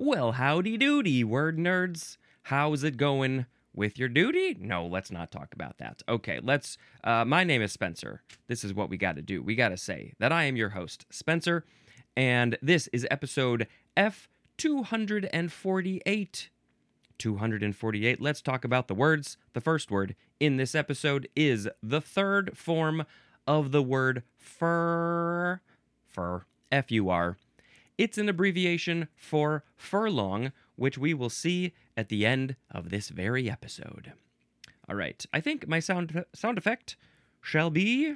Well, howdy doody, word nerds. How's it going with your duty? No, let's not talk about that. Okay, my name is Spencer. This is what we got to do. We got to say that I am your host, Spencer, and this is episode F248. 248. Let's talk about the words. The first word in this episode is the third form of the word fur. Fur. F-U-R. It's an abbreviation for furlong, which we will see at the end of this very episode. All right, I think my sound effect shall be...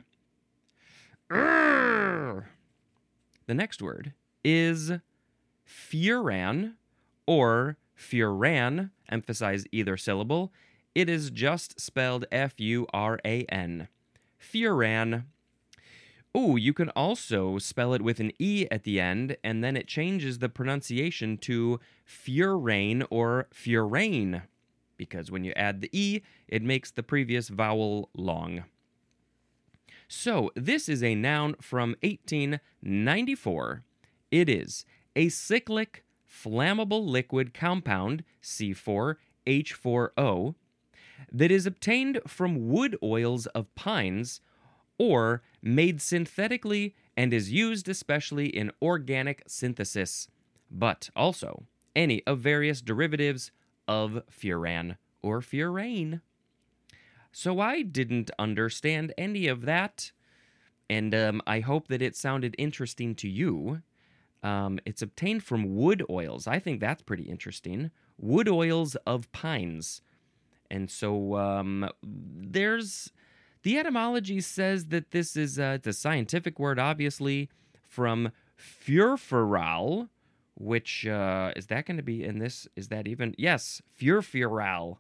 The next word is furan, or furan, emphasize either syllable. It is just spelled F-U-R-A-N. Furan. Oh, you can also spell it with an E at the end, and then it changes the pronunciation to furain or furain, because when you add the E, it makes the previous vowel long. So, this is a noun from 1894. It is a cyclic, flammable liquid compound, C4H4O, that is obtained from wood oils of pines or made synthetically and is used especially in organic synthesis, but also any of various derivatives of furan or furane. So I didn't understand any of that, and I hope that it sounded interesting to you. It's obtained from wood oils. I think that's pretty interesting. Wood oils of pines. And so there's... The etymology says that this is it's a scientific word, obviously, from furfural, which, is that going to be in this? Is that even? Yes, furfural.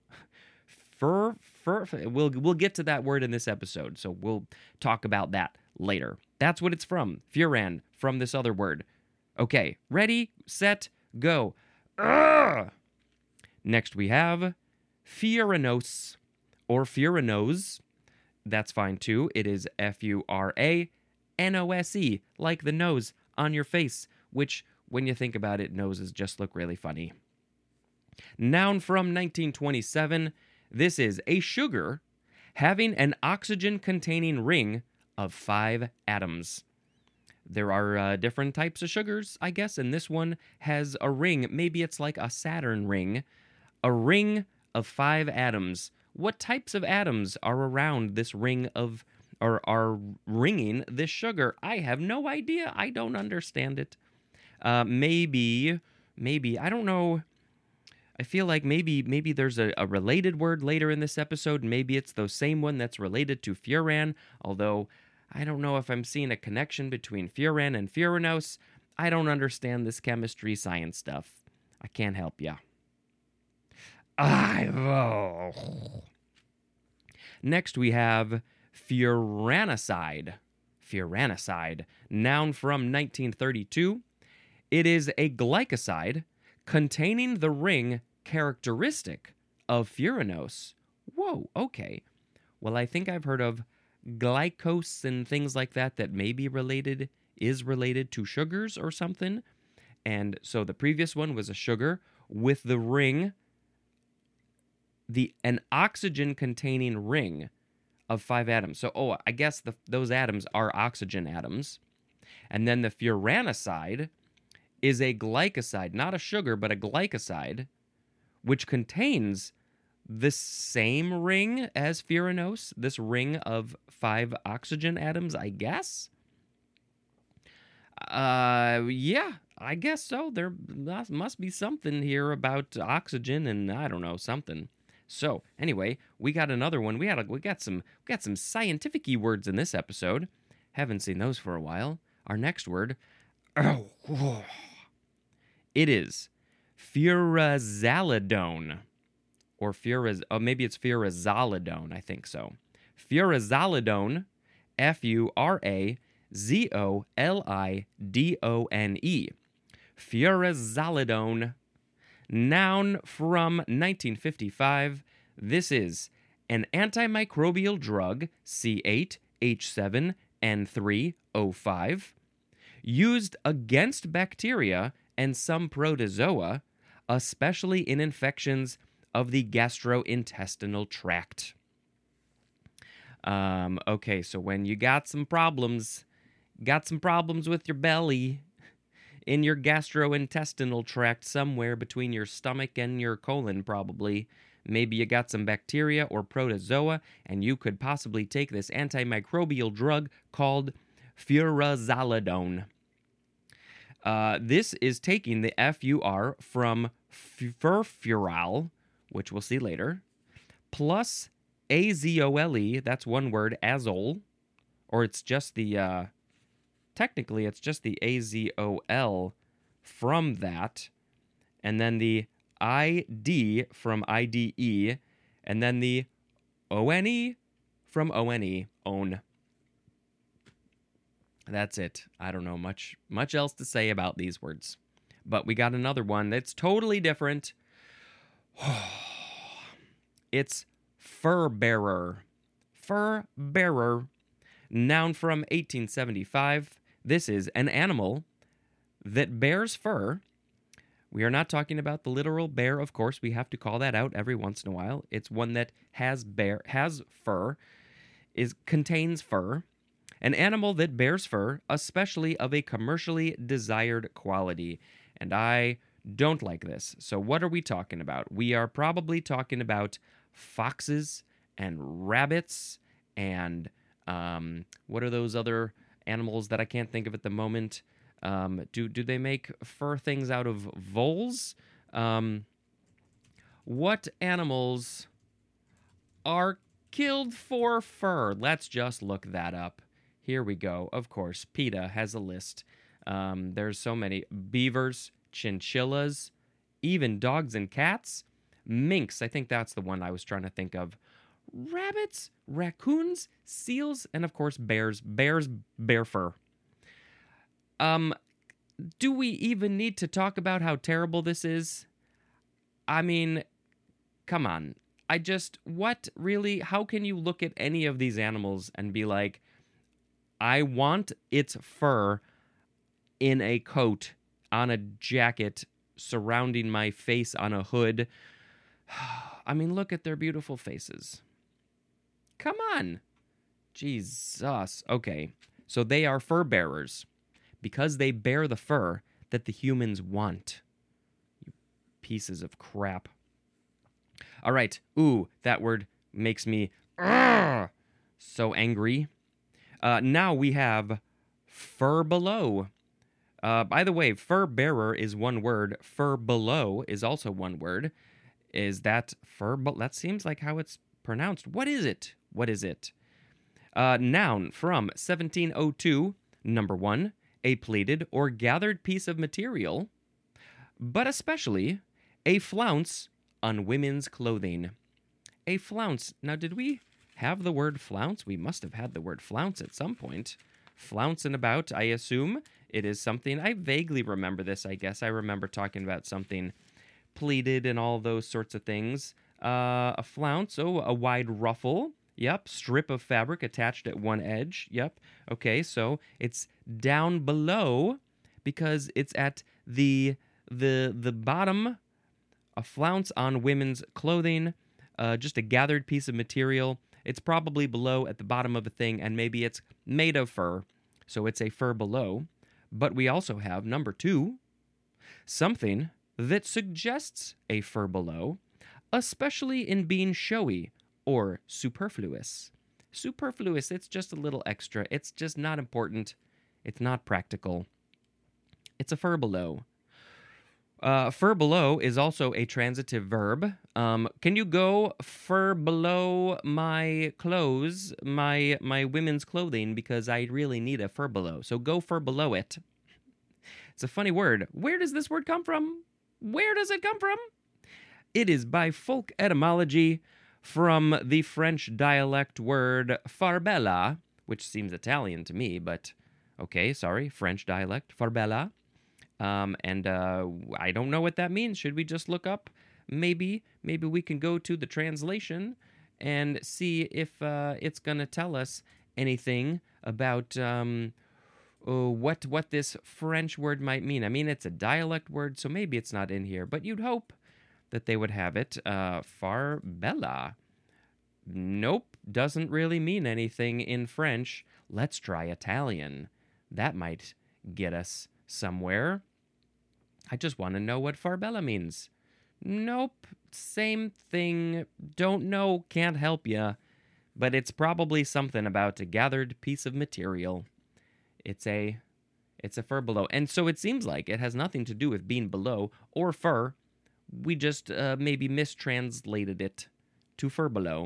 We'll get to that word in this episode, so we'll talk about that later. That's what it's from, furan, from this other word. Okay, ready, set, go. Urgh! Next we have furanos, or furanose. That's fine too. It is F-U-R-A-N-O-S-E, like the nose on your face, which, when you think about it, noses just look really funny. Noun from 1927. This is a sugar having an oxygen-containing ring of 5 atoms. There are different types of sugars, I guess, and this one has a ring. Maybe it's like a Saturn ring. A ring of 5 atoms. What types of atoms are around this ring of, or are ringing this sugar? I have no idea. I don't understand it. Maybe, I don't know. I feel like maybe there's a related word later in this episode. Maybe it's the same one that's related to furan, although I don't know if I'm seeing a connection between furan and furanos. I don't understand this chemistry science stuff. I can't help ya. Next we have furanicide. Furanicide, noun from 1932. It is a glycoside containing the ring characteristic of furanose. Whoa, okay. Well, I think I've heard of glycose and things like that may be related, is related to sugars or something. And so the previous one was a sugar with the ring, an oxygen-containing ring of 5 atoms. So, I guess those atoms are oxygen atoms. And then the furanicide is a glycoside, not a sugar, but a glycoside, which contains the same ring as furanose, this ring of 5 oxygen atoms, I guess? Yeah, I guess so. There must be something here about oxygen and, I don't know, something. So, anyway, we got another one. We got some scientific-y words in this episode. Haven't seen those for a while. Our next word, it is furazolidone, or maybe it's furazolidone. I think so. Furazolidone, Furazolidone. Furazolidone. Noun from 1955. This is an antimicrobial drug, C8H7N3O5, used against bacteria and some protozoa especially in infections of the gastrointestinal tract. Okay, so when you got some problems with your belly, in your gastrointestinal tract, somewhere between your stomach and your colon, probably. Maybe you got some bacteria or protozoa, and you could possibly take this antimicrobial drug called furazolidone. This is taking the FUR from furfural, which we'll see later, plus azole, that's one word, azole, or it's just the, technically it's just the azol from that, and then the ID from IDE, and then the ONE from ONE, own. That's it. I don't know much else to say about these words. But we got another one that's totally different. It's fur bearer. Fur bearer. Noun from 1875. This is an animal that bears fur. We are not talking about the literal bear, of course. We have to call that out every once in a while. It's one that has fur, contains fur. An animal that bears fur, especially of a commercially desired quality. And I don't like this. So what are we talking about? We are probably talking about foxes and rabbits and what are those other animals that I can't think of at the moment? Do they make fur things out of voles? What animals are killed for fur? Let's just look that up. Here we go. Of course, PETA has a list. There's so many. Beavers, chinchillas, even dogs and cats. Minks, I think that's the one I was trying to think of. Rabbits, raccoons, seals, and of course bears. Bears bear fur. Do we even need to talk about how terrible this is? I mean, come on. What really? How can you look at any of these animals and be like, I want its fur in a coat, on a jacket, surrounding my face on a hood? I mean, look at their beautiful faces. Come on. Jesus. Okay, so they are fur bearers because they bear the fur that the humans want. You pieces of crap. All right. Ooh, that word makes me so angry. Now we have fur below. By the way, fur bearer is one word. Fur below is also one word. Is that fur? That seems like how it's pronounced. What is it? What is it? Noun from 1702. Number 1, a plaited or gathered piece of material, but especially a flounce on women's clothing. A flounce. Now, did we have the word flounce? We must have had the word flounce at some point. Flouncing about, I assume it is something. I vaguely remember this, I guess. I remember talking about something pleated and all those sorts of things. A flounce, a wide ruffle. Yep, strip of fabric attached at one edge. Yep. Okay, so it's down below because it's at the bottom. A flounce on women's clothing, just a gathered piece of material. It's probably below at the bottom of a thing, and maybe it's made of fur, so it's a fur below. But we also have number 2, something that suggests a fur below, especially in being showy or superfluous. Superfluous, it's just a little extra. It's just not important. It's not practical. It's a fur below. Fur below is also a transitive verb. Can you go fur below my clothes, my women's clothing, because I really need a fur below. So go fur below it. It's a funny word. Where does this word come from? Where does it come from? It is by folk etymology from the French dialect word farbella, which seems Italian to me, but okay, sorry, French dialect, farbella. And I don't know what that means. Should we just look up? Maybe we can go to the translation and see if it's going to tell us anything about what this French word might mean. I mean, it's a dialect word, so maybe it's not in here, but you'd hope that they would have it. Farbella. Nope, doesn't really mean anything in French. Let's try Italian. That might get us somewhere. I just want to know what farbella means. Nope, same thing. Don't know, can't help ya. But it's probably something about a gathered piece of material. It's a fur below. And so it seems like it has nothing to do with being below or fur. We just maybe mistranslated it to fur below.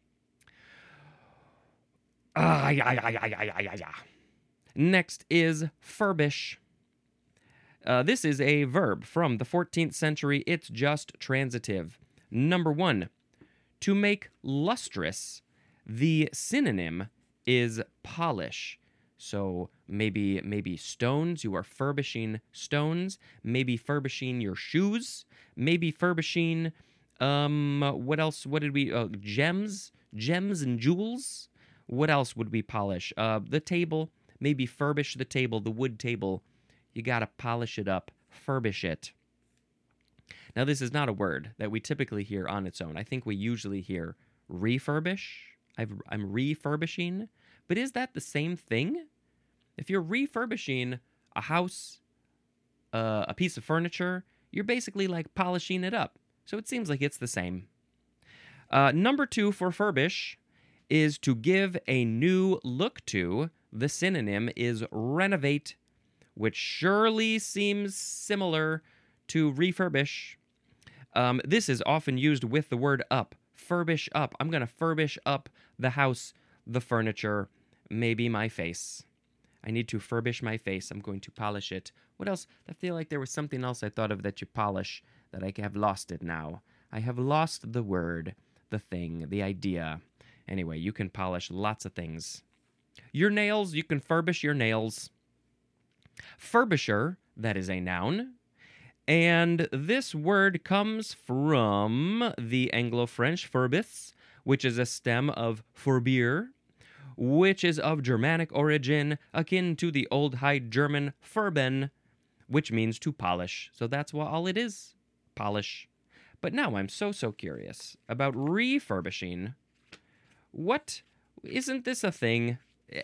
Next is furbish. This is a verb from the 14th century. It's just transitive. Number 1, to make lustrous. The synonym is polish. So maybe stones, you are furbishing stones, maybe furbishing your shoes, maybe furbishing what else? What did we gems and jewels? What else would we polish? The table, maybe furbish the table, the wood table. You got to polish it up, furbish it. Now this is not a word that we typically hear on its own. I think we usually hear refurbish. I'm refurbishing. But is that the same thing? If you're refurbishing a house, a piece of furniture, you're basically like polishing it up. So it seems like it's the same. Number 2 for furbish is to give a new look to. The synonym is renovate, which surely seems similar to refurbish. This is often used with the word up. Furbish up. I'm going to furbish up the house, the furniture, maybe my face. I need to furbish my face. I'm going to polish it. What else? I feel like there was something else I thought of that you polish that I have lost it now. I have lost the word, the thing, the idea. Anyway, you can polish lots of things. Your nails, you can furbish your nails. Furbisher, that is a noun. And this word comes from the Anglo-French furbis, which is a stem of furbier, which is of Germanic origin, akin to the Old High German furben, which means to polish. So that's what all it is, polish. But now I'm so curious about refurbishing. What? Isn't this a thing?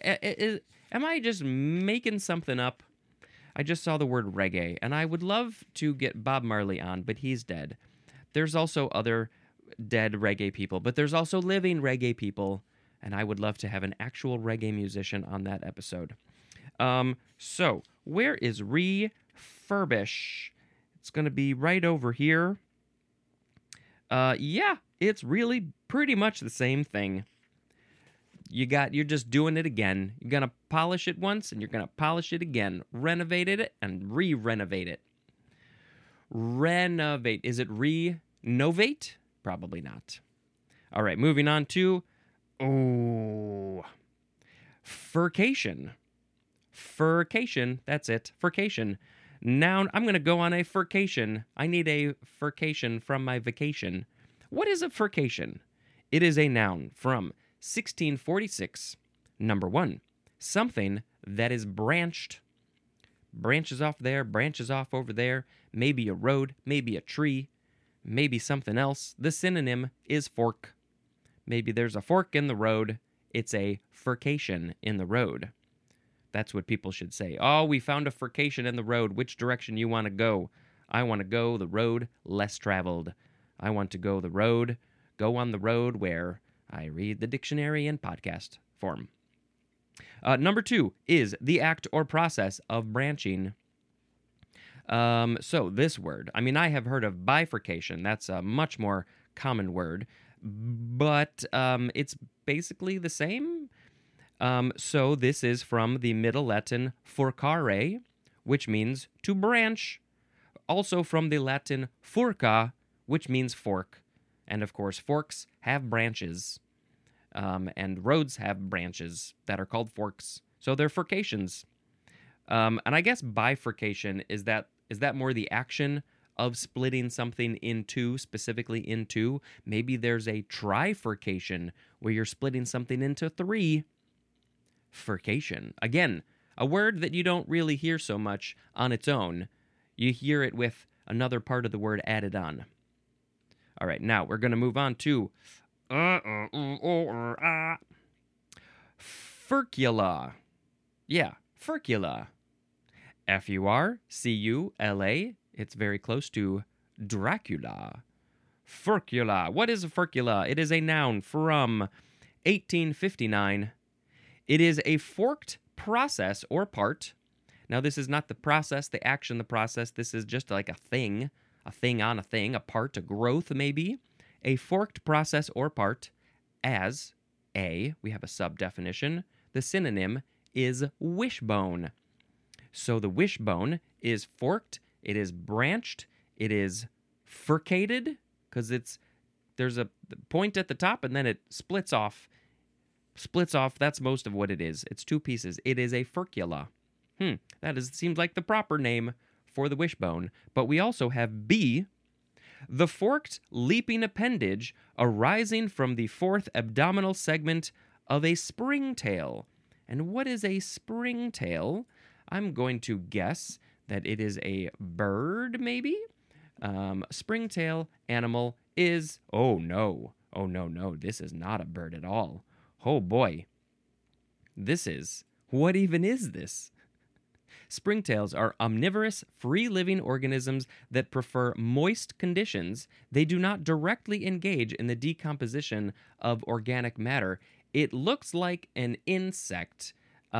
Am I just making something up? I just saw the word reggae, and I would love to get Bob Marley on, but he's dead. There's also other dead reggae people, but there's also living reggae people, and I would love to have an actual reggae musician on that episode. So, where is refurbish? It's going to be right over here. Yeah, it's really pretty much the same thing. You're just doing it again. You're going to polish it once, and you're going to polish it again. Renovate it and re-renovate it. Renovate. Is it renovate? Probably not. All right, moving on to... furcation. Furcation, that's it. Furcation. Noun, I'm going to go on a furcation. I need a furcation from my vacation. What is a furcation? It is a noun from 1646. Number 1, something that is branched. Branches off there, branches off over there. Maybe a road, maybe a tree, maybe something else. The synonym is fork. Maybe there's a fork in the road. It's a furcation in the road. That's what people should say. Oh, we found a furcation in the road. Which direction you want to go? I want to go the road less traveled. I want to go on the road where I read the dictionary in podcast form. Number 2 is the act or process of branching. So this word, I mean, I have heard of bifurcation. That's a much more common word, but it's basically the same. So this is from the Middle Latin furcare, which means to branch. Also from the Latin furca, which means fork. And of course, forks have branches. And roads have branches that are called forks. So they're furcations. And I guess bifurcation, is that more the action of splitting something in two, specifically in two? Maybe there's a trifurcation where you're splitting something into 3. Furcation. Again, A word that you don't really hear so much on its own. You hear it with another part of the word added on. All right, now we're going to move on to furcula. Yeah, furcula. Furcula. It's very close to Dracula. Furcula. What is a furcula? It is a noun from 1859. It is a forked process or part. Now, this is not the process, the action, the process. This is just like a thing on a thing, a part, a growth maybe. A forked process or part as we have a sub-definition. The synonym is wishbone. So the wishbone is forked, it is branched, it is furcated, because there's a point at the top and then it splits off. That's most of what it is. It's two pieces. It is a furcula. Seems like the proper name for the wishbone. But we also have B, the forked leaping appendage arising from the fourth abdominal segment of a springtail. And what is a springtail? I'm going to guess that it is a bird, maybe? Springtail animal is... Oh, no, this is not a bird at all. Oh, boy. What even is this? Springtails are omnivorous, free-living organisms that prefer moist conditions. They do not directly engage in the decomposition of organic matter. It looks like an insect.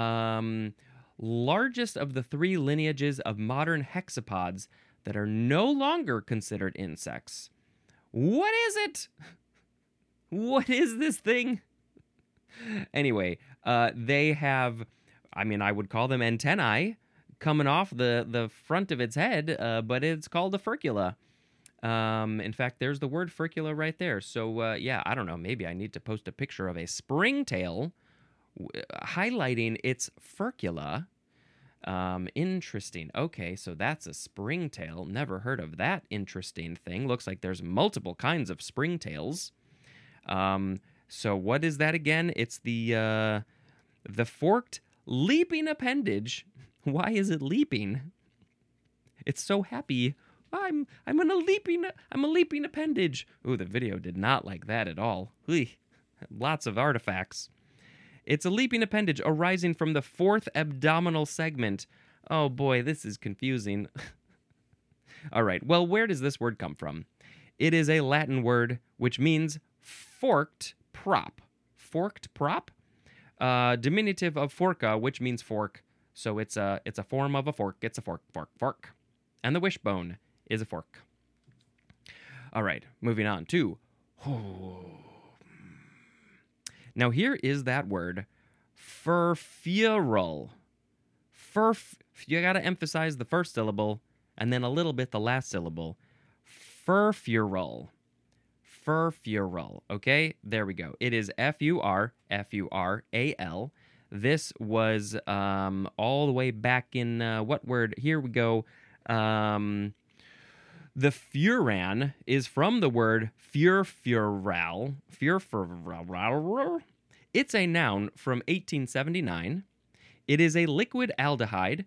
Largest of the three lineages of modern hexapods that are no longer considered insects. What is it? What is this thing? Anyway, they have, I would call them antennae coming off the front of its head, but it's called a furcula. In fact, there's the word furcula right there. So, I don't know. Maybe I need to post a picture of a springtail highlighting its furcula. Interesting. Okay, so that's a springtail. Never heard of that interesting thing. Looks like there's multiple kinds of springtails. So what is that again? It's the forked leaping appendage. Why is it leaping? It's so happy. I'm a leaping appendage. Ooh, the video did not like that at all. Lots of artifacts. It's a leaping appendage arising from the fourth abdominal segment. Oh boy, this is confusing. All right, well, where does this word come from? It is a Latin word which means forked prop. Forked prop? Diminutive of forca, which means fork. So it's a form of a fork. It's a fork. And the wishbone is a fork. All right, moving on to... Now here is that word, furfural. You got to emphasize the first syllable and then a little bit the last syllable. Furfural. Okay, there we go. It is Fural. This was all the way back in what word? Here we go. The furan is from the word furfural. It's a noun from 1879. It is a liquid aldehyde,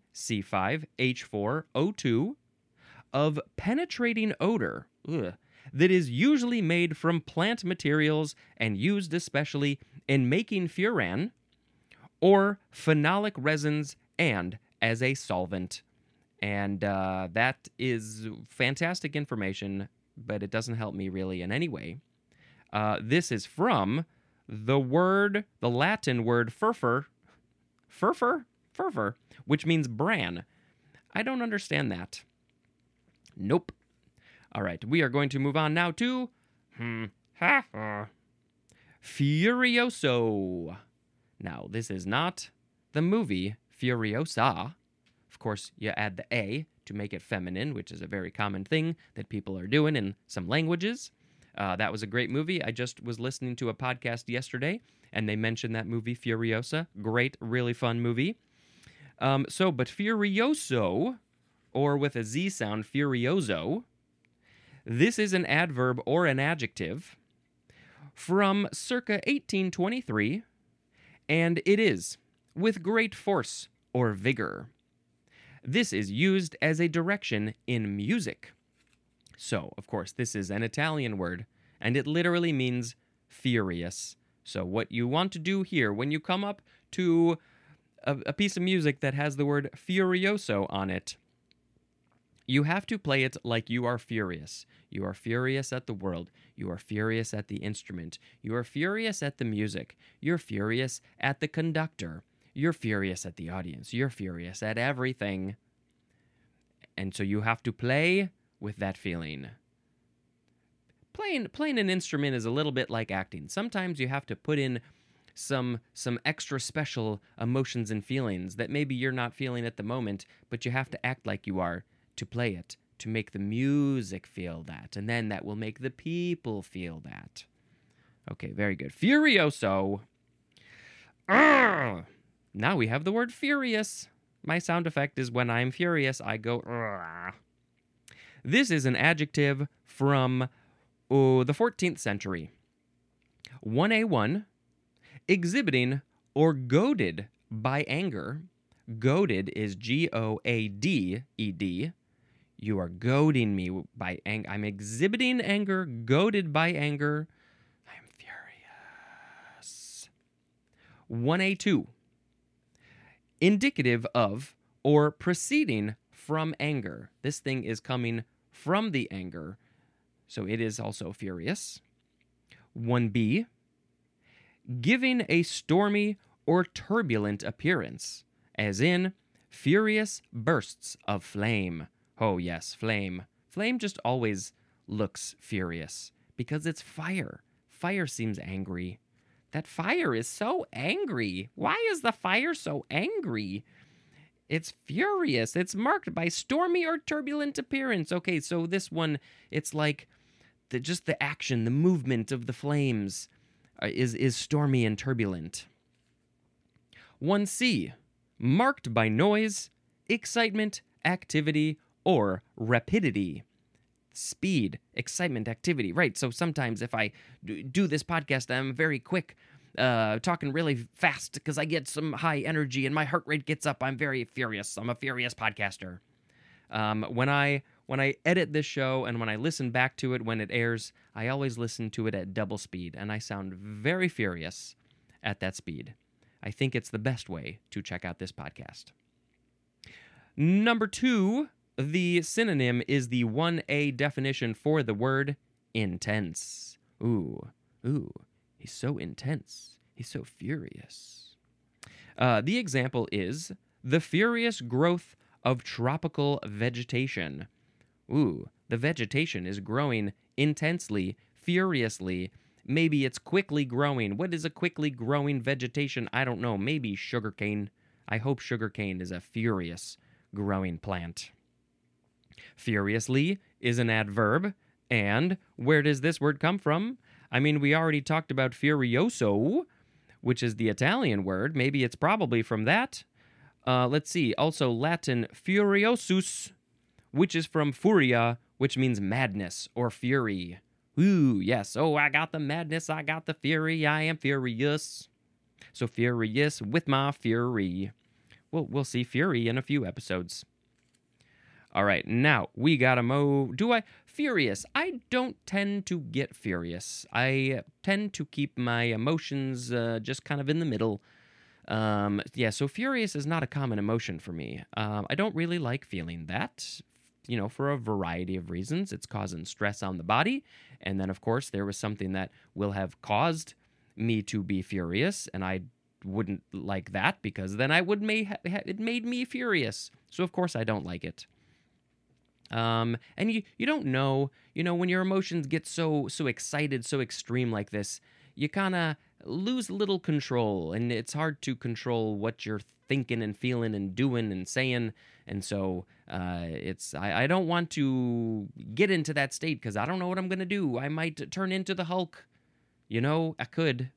C5H4O2, of penetrating odor that is usually made from plant materials and used especially in making furan or phenolic resins and as a solvent. And that is fantastic information, but it doesn't help me really in any way. This is from the Latin word furfur, which means bran. I don't understand that. Nope. All right, we are going to move on now to Furioso. Now, this is not the movie Furiosa. Of course, you add the A to make it feminine, which is a very common thing that people are doing in some languages. That was a great movie. I just was listening to a podcast yesterday, and they mentioned that movie, Furiosa. Great, really fun movie. But Furioso, or with a Z sound, Furioso, this is an adverb or an adjective from circa 1823, and it is with great force or vigor. This is used as a direction in music. So, of course, this is an Italian word, and it literally means furious. So what you want to do here, when you come up to a piece of music that has the word furioso on it, you have to play it like you are furious. You are furious at the world. You are furious at the instrument. You are furious at the music. You're furious at the conductor. You're furious at the audience. You're furious at everything. And so you have to play with that feeling. Playing an instrument is a little bit like acting. Sometimes you have to put in some extra special emotions and feelings that maybe you're not feeling at the moment, but you have to act like you are to play it, to make the music feel that, and then that will make the people feel that. Okay, very good. Furioso. Now we have the word furious. My sound effect is when I'm furious, I go, Argh. This is an adjective from the 14th century. 1A1, exhibiting or goaded by anger. Goaded is Goaded. You are goading me by anger. I'm exhibiting anger, goaded by anger. I'm furious. 1A2, indicative of or proceeding from anger. This thing is coming from the anger, so it is also furious. 1B, giving a stormy or turbulent appearance, as in furious bursts of flame. Oh yes, flame. Flame just always looks furious because it's fire. Fire seems angry. That fire is so angry. Why is the fire so angry? It's furious. It's marked by stormy or turbulent appearance. Okay, so this one, it's like just the action, the movement of the flames is stormy and turbulent. 1C, marked by noise, excitement, activity, or rapidity. Speed, excitement, activity. Right, so sometimes if I do this podcast, I'm very quick, talking really fast because I get some high energy and my heart rate gets up. I'm very furious. I'm a furious podcaster. When I edit this show and when I listen back to it when it airs, I always listen to it at double speed, and I sound very furious at that speed. I think it's the best way to check out this podcast. Number 2, the synonym is the 1A definition for the word intense. Ooh, he's so intense. He's so furious. The example is the furious growth of tropical vegetation. Ooh, the vegetation is growing intensely, furiously. Maybe it's quickly growing. What is a quickly growing vegetation? I don't know. Maybe sugarcane. I hope sugarcane is a furious growing plant. Furiously is an adverb. And where does this word come from? I mean, we already talked about furioso, which is the Italian word. Maybe it's probably from that. Let's see. Also Latin furiosus, which is from furia, which means madness or fury. Ooh, yes. Oh, I got the madness. I got the fury. I am furious. So furious with my fury. We'll see fury in a few episodes. All right, now we gotta furious. I don't tend to get furious. I tend to keep my emotions just kind of in the middle. So furious is not a common emotion for me. I don't really like feeling that, for a variety of reasons. It's causing stress on the body. And then, of course, there was something that will have caused me to be furious, and I wouldn't like that because then it made me furious. So, of course, I don't like it. And you don't know, when your emotions get so excited, so extreme like this, you kind of lose a little control, and it's hard to control what you're thinking and feeling and doing and saying. And so, I don't want to get into that state because I don't know what I'm going to do. I might turn into the Hulk. I could.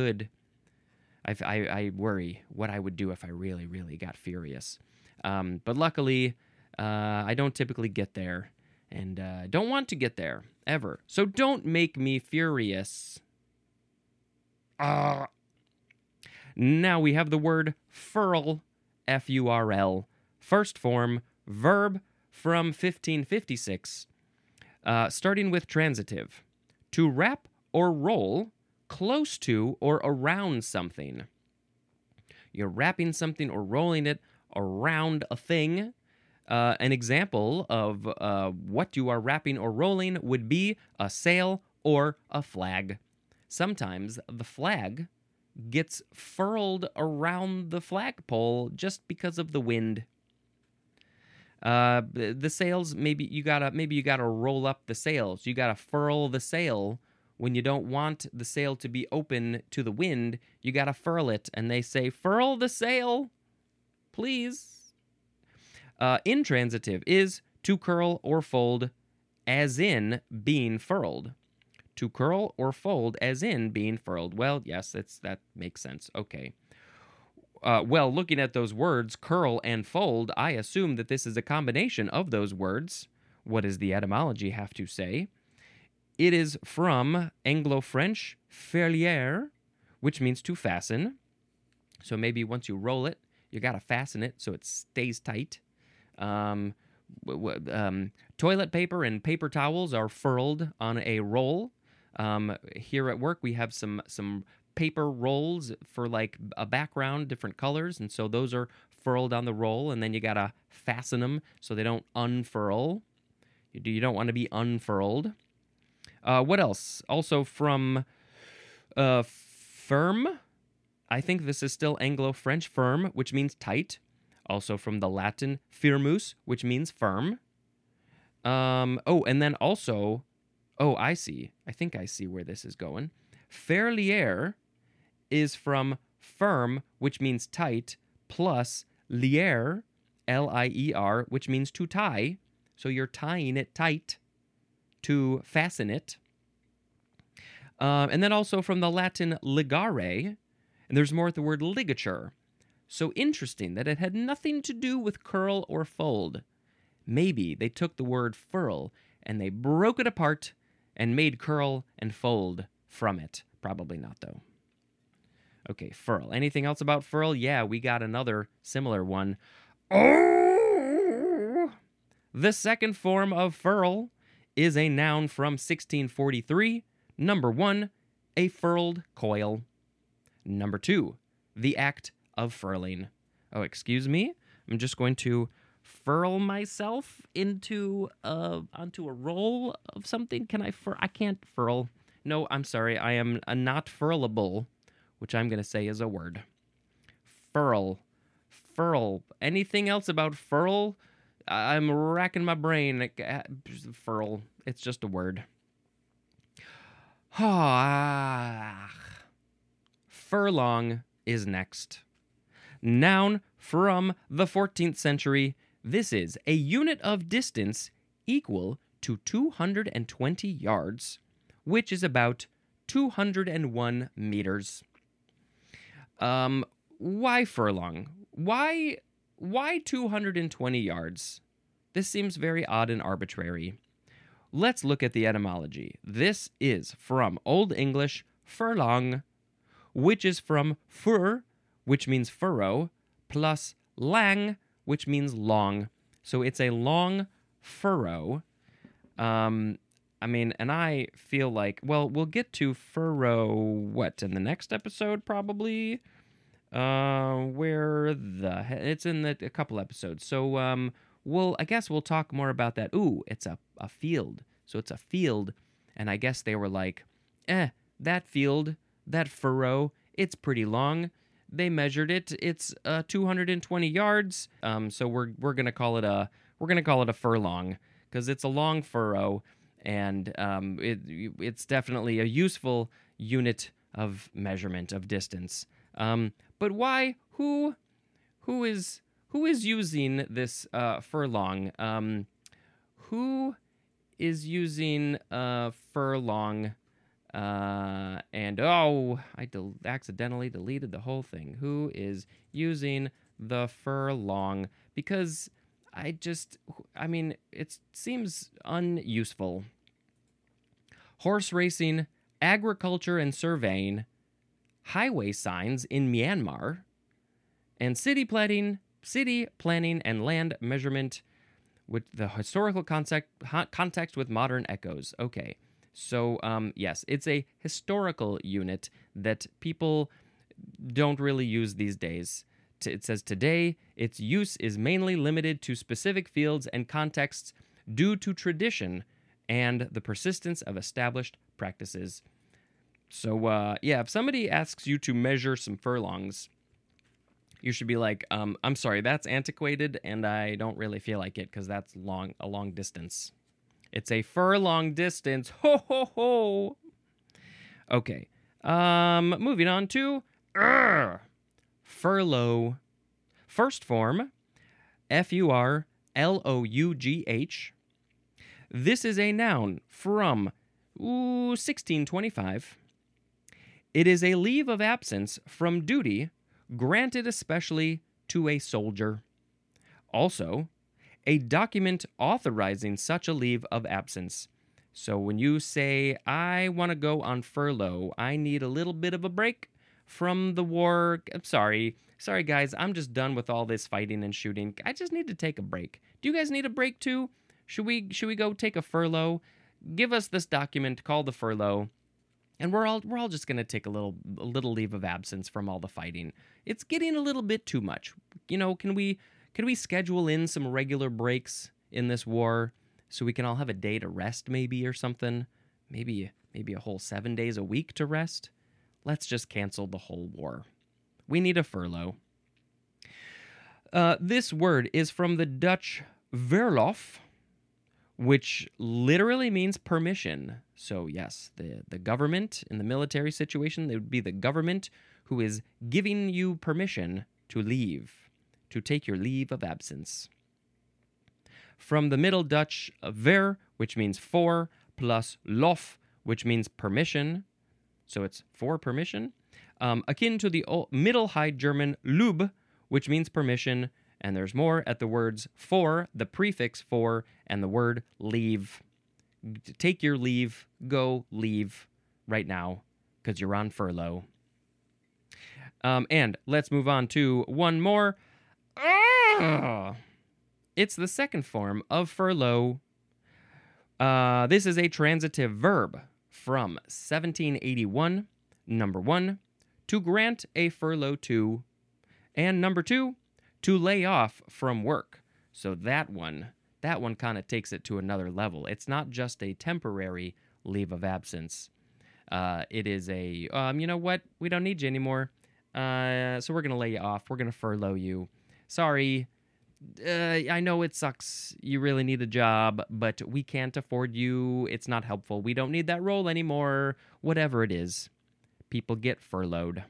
I worry what I would do if I really, really got furious. But luckily, I don't typically get there, and don't want to get there, ever. So don't make me furious. Now we have the word furl, F-U-R-L. First form, verb from 1556. Starting with transitive. To wrap or roll close to or around something. You're wrapping something or rolling it around a thing. An example of what you are wrapping or rolling would be a sail or a flag. Sometimes the flag gets furled around the flagpole just because of the wind. The sails, maybe you gotta roll up the sails. You gotta furl the sail. When you don't want the sail to be open to the wind, you gotta furl it. And they say, furl the sail, please. Intransitive is to curl or fold, as in being furled. To curl or fold, as in being furled. Well, yes, that makes sense. Okay. Well, looking at those words, curl and fold, I assume that this is a combination of those words. What does the etymology have to say? It is from Anglo-French, ferlière, which means to fasten. So maybe once you roll it, you got to fasten it so it stays tight. Toilet paper and paper towels are furled on a roll. Here at work, we have some paper rolls for like a background, different colors, and so those are furled on the roll, and then you got to fasten them so they don't unfurl. You don't want to be unfurled. What else? Also from firm. I think this is still Anglo-French, firm, which means tight. Also from the Latin firmus, which means firm. And then also, I see. I think I see where this is going. Ferlière is from firm, which means tight, plus lier, L-I-E-R, which means to tie. So you're tying it tight to fasten it. And then also from the Latin ligare, and there's more at the word ligature. So interesting that it had nothing to do with curl or fold. Maybe they took the word furl and they broke it apart and made curl and fold from it. Probably not, though. Okay, furl. Anything else about furl? Yeah, we got another similar one. Oh! The second form of furl is a noun from 1643. Number 1, a furled coil. Number 2, the act of furling. Oh, excuse me? I'm just going to furl myself onto a roll of something. Can I I can't furl. No, I'm sorry. I am not furlable, which I'm going to say is a word. Furl. Furl. Anything else about furl? I'm racking my brain. Furl. It's just a word. Furlong is next. Noun from the 14th century. This is a unit of distance equal to 220 yards, which is about 201 meters. Why furlong? Why 220 yards? This seems very odd and arbitrary. Let's look at the etymology. This is from Old English furlong, which is from fur, which means furrow, plus lang, which means long. So it's a long furrow. And I feel like, well, we'll get to furrow, in the next episode, probably? It's in a couple episodes. So, I guess we'll talk more about that. Ooh, it's a field. So it's a field, and I guess they were like, that field, that furrow, it's pretty long. They measured it. It's 220 yards. So we're gonna call it a furlong because it's a long furrow, and it's definitely a useful unit of measurement of distance. But why? Who is using this furlong? Who is using furlong? I accidentally deleted the whole thing. Who is using the furlong? Because it seems unuseful. Horse racing, agriculture and surveying, highway signs in Myanmar, and city planning city planning and land measurement with the historical context with modern echoes. Okay. So, yes, it's a historical unit that people don't really use these days. It says today, its use is mainly limited to specific fields and contexts due to tradition and the persistence of established practices. So, yeah, if somebody asks you to measure some furlongs, you should be like, I'm sorry, that's antiquated, and I don't really feel like it because that's a long distance. It's a furlong distance. Ho, ho, ho. Okay. Moving on to furlough. First form, Furlough. This is a noun from 1625. It is a leave of absence from duty granted especially to a soldier. Also, a document authorizing such a leave of absence. So when you say, I want to go on furlough, I need a little bit of a break from the war. I'm sorry. Sorry, guys, I'm just done with all this fighting and shooting. I just need to take a break. Do you guys need a break too? Should we go take a furlough? Give us this document called the furlough, and we're all just gonna take a little leave of absence from all the fighting. It's getting a little bit too much. You know, can we schedule in some regular breaks in this war so we can all have a day to rest maybe or something? Maybe a whole 7 days a week to rest? Let's just cancel the whole war. We need a furlough. This word is from the Dutch verlof, which literally means permission. So yes, the government in the military situation, it would be the government who is giving you permission to leave, to take your leave of absence. From the Middle Dutch ver, which means for, plus lof, which means permission. So it's for permission. Akin to the Middle High German Lub, which means permission. And there's more at the words for, the prefix for, and the word leave. Take your leave. Go leave right now because you're on furlough. And let's move on to one more. It's the second form of furlough. This is a transitive verb from 1781. Number 1, to grant a furlough to. And number 2, to lay off from work. So that one kind of takes it to another level. It's not just a temporary leave of absence. It is a, you know what? We don't need you anymore. So we're going to lay you off. We're going to furlough you. Sorry. I know it sucks. You really need a job, but we can't afford you. It's not helpful. We don't need that role anymore. Whatever it is. People get furloughed.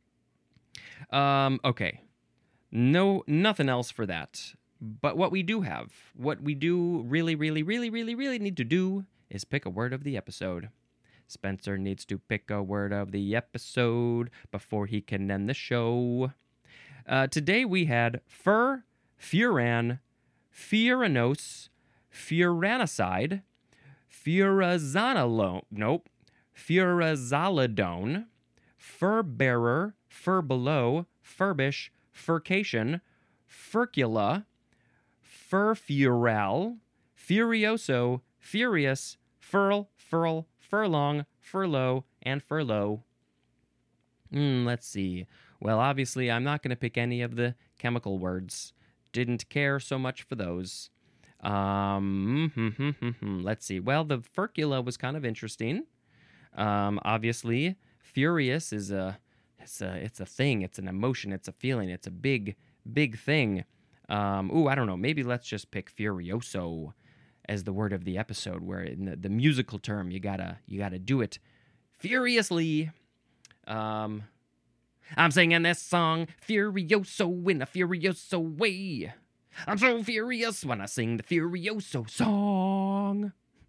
Okay. No, nothing else for that. But what we do really need to do is pick a word of the episode. Spencer needs to pick a word of the episode before he can end the show. Today we had furan, furanos, furanicide, furazolidone, fur-bearer, fur-below, furbish, furcation, furcula, furfural, furioso, furious, furl, furlong, furlough, and furlough. Let's see. Well, obviously, I'm not going to pick any of the chemical words. Didn't care so much for those. Let's see. Well, the furcula was kind of interesting. Obviously, furious is it's a thing. It's an emotion. It's a feeling. It's a big thing. I don't know. Maybe let's just pick furioso as the word of the episode, where in the musical term you gotta do it furiously. I'm singing this song furioso in a furioso way. I'm so furious when I sing the furioso song.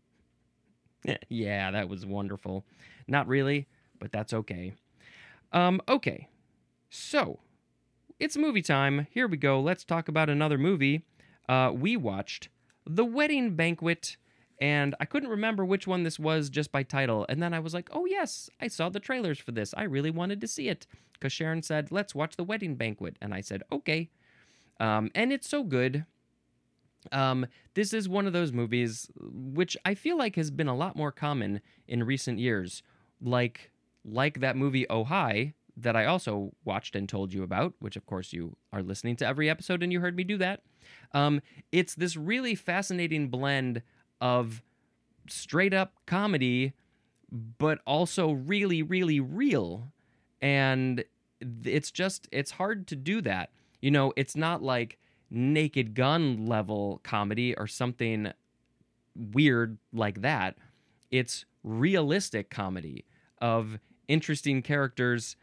Yeah, that was wonderful. Not really, but that's okay. Okay, so it's movie time. Here we go. Let's talk about another movie. We watched The Wedding Banquet, and I couldn't remember which one this was just by title. And then I was like, oh yes, I saw the trailers for this. I really wanted to see it because Sharon said, let's watch The Wedding Banquet. And I said, okay. And it's so good. This is one of those movies which I feel like has been a lot more common in recent years, like that movie Oh Hi that I also watched and told you about, which of course you are listening to every episode and you heard me do that. It's this really fascinating blend of straight up comedy, but also really, really real. And it's hard to do that. It's not like Naked Gun level comedy or something weird like that. It's realistic comedy of interesting characters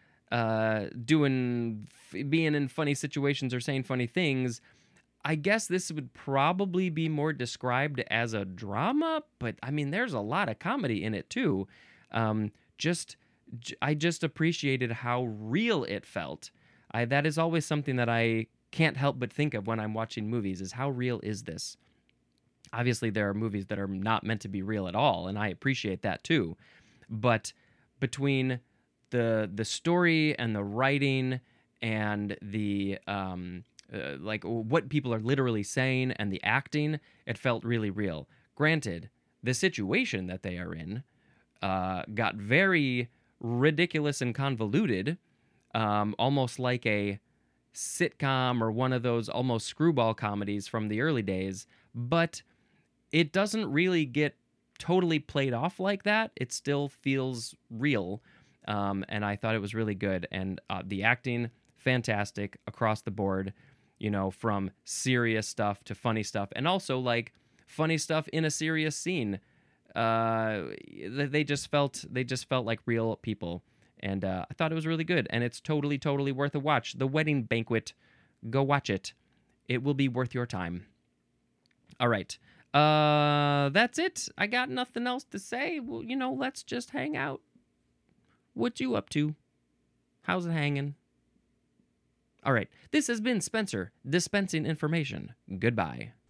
being in funny situations or saying funny things. I guess this would probably be more described as a drama, but I mean, there's a lot of comedy in it too. Um, just, I just appreciated how real it felt. That is always something that I can't help but think of when I'm watching movies: is how real is this? Obviously, there are movies that are not meant to be real at all, and I appreciate that too. But between the story and the writing and the like what people are literally saying and the acting, it felt really real. Granted, the situation that they are in got very ridiculous and convoluted, almost like a sitcom or one of those almost screwball comedies from the early days, but it doesn't really get totally played off like that. It still feels real, and I thought it was really good. And the acting, fantastic across the board. From serious stuff to funny stuff, and also like funny stuff in a serious scene. They just felt like real people, and I thought it was really good. And it's totally, totally worth a watch. The Wedding Banquet, go watch it. It will be worth your time. All right. That's it. I got nothing else to say. Well, let's just hang out. What you up to? How's it hanging? All right. This has been Spencer, dispensing information. Goodbye.